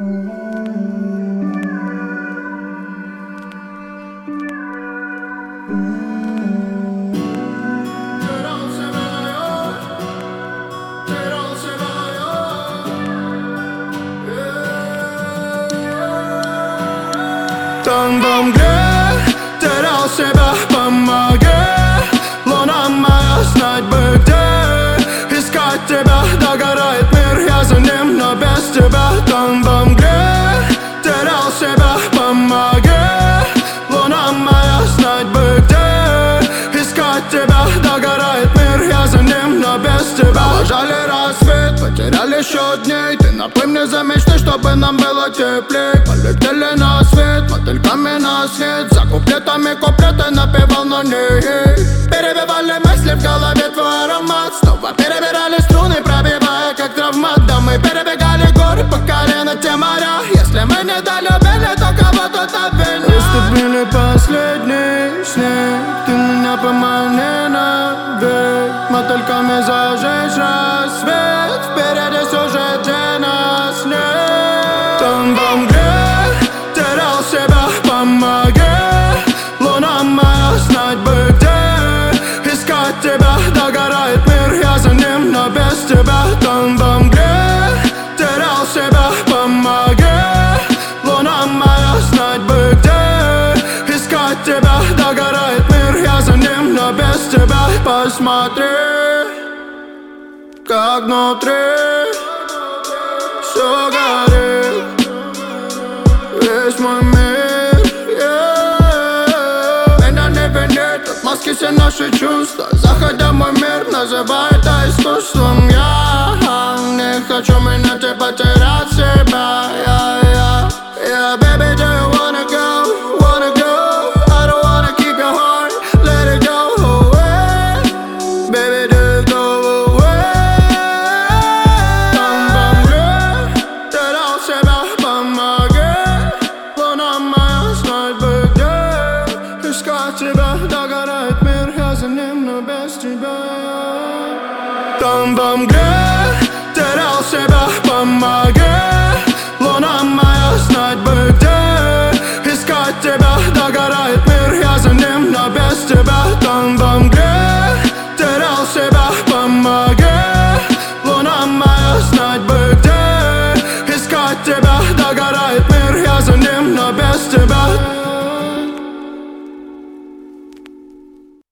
Там во мгле терял себя, помоги. Луна моя, знать бы где искать тебя. Догорает мир, я за ним, но без тебя. Там во мгле терял себя, помоги. Луна моя, знать бы где искать тебя. Догорает мир, я за ним, но без тебя. Обожали рассвет, потеряли счет дней. Ты напой мне за мечты, чтобы нам было теплей. Полетели на свет, мотыльками на свет. За куплетами куплеты напевал, но не перебивали мысли в голове твой аромат. Снова перебирали струны, пробивая как травмат. Да мы перебегали горы по колено, те моря. Если мы не долюбили, то кого-то обвинят. Уступили последний снег. Ты меня помани навек. Мотыльками зажечь рассвет. Впереди сюжет, где нас нет. Там во мгле терял себя, помоги. Луна моя, знать бы где искать тебя. Догорает мир, я за ним, но без тебя. Там во мгле терял себя, помоги. Луна моя, знать бы где искать тебя. Догорает мир, я за ним, но без тебя. Посмотри, как внутри все горит. Весь мой мир, меня не винит от маски все наши чувства. Заходя в мой мир, называй это искусством. Я не хочу менять и потерять себя. Yeah, baby, do you wanna go? Wanna go? I don't wanna keep your heart, let it go away. Baby, do you go away? Там во мгле терял себя, помоги. Луна моя, знать бы где искать тебя. Догорает мир, я за ним, но без тебя. Там во мгле терял себя, помоги. Луна моя, знать бы где